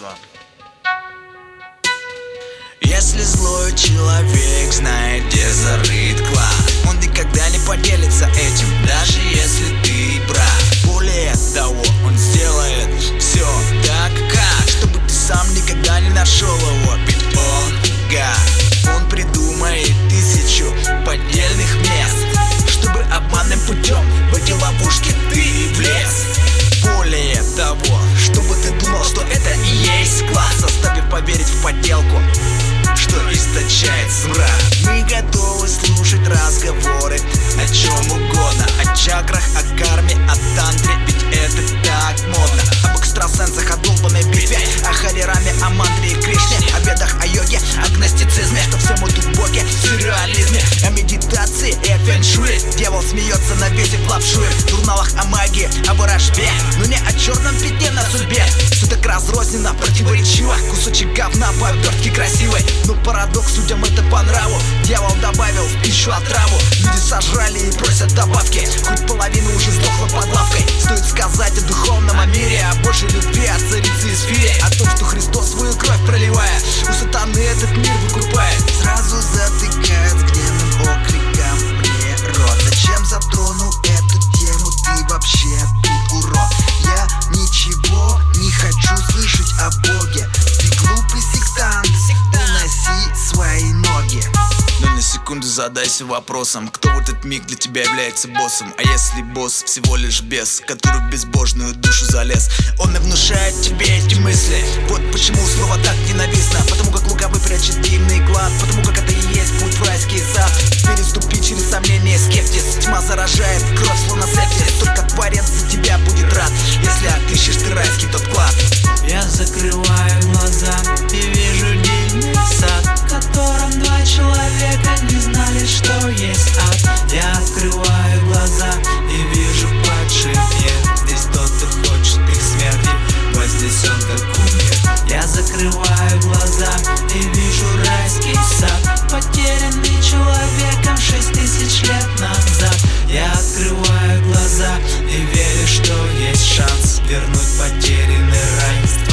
вам. Если злой человек знает, где зарыт клад, он никогда не поделится этим, даже если ты прав. Более того, он сделает все так, как чтобы ты сам никогда не нашел его. Ведь он гад, он придумает 1000 поддельных мест, чтобы обманным путем в эти ловушки ты влез. Более того, чтобы ты думал, что это и есть класс, заставив поверить в подделку, что источает смрад. Мы готовы слушать разговоры о чем угодно, о чакрах, о карме, о тантре, ведь это так модно. Об экстрасенсах, о долбанной битве, о холераме, о мантре и Кришне, о бедах, о йоге, о гностицизме, что всем идут боги, в сюрреализме, о медитации и о фэншуи. Дьявол смеется на весе в лапшуе, в журналах о магии, о ворожбе, но не о черном пятне на судьбе. Все так разрозненно, противоречиво, кусочек говна по обертке красивой. Но парадокс, людям это по нраву. Дьявол добавил в пищу отраву. Люди сожрали и просят добавки, хоть половина уже сдохла под лавкой. Стоит сказать о духовном мире, о Божьей любви, о царице и сфере, о том, что Христос свою кровь проливая, у сатаны этот мир выкупает. Сразу затыкает с гневным окриком мне рот. Зачем затронул эту тему, ты вообще тут урод? Я ничего не хочу слышать о Боге. Ты глупый сектант, уноси свои ноги. Но на секунду задайся вопросом, кто в этот миг для тебя является боссом. А если босс всего лишь бес, который в безбожную душу залез, он и внушает тебе эти мысли. Вот почему слово так ненавистно, потому как лукавый прячет дивный клад, потому как это и есть путь в райский сад. Переступи через сомнение, скептиз, тьма заражает, кровь словно сепсис. Только Творец за тебя будет рад, если отыщешь ты райский тот клад. Я закрываю глаза и вижу дивный сад, в котором два человека не знали, что есть ад. Я открываю глаза и вижу падший мир. Здесь тот, кто хочет их смерти, вознесен как умер. Я закрываю глаза и вижу райский сад, потерянный человеком 6000 лет назад. Я открываю глаза и верю, что есть шанс вернуть потерянный рай.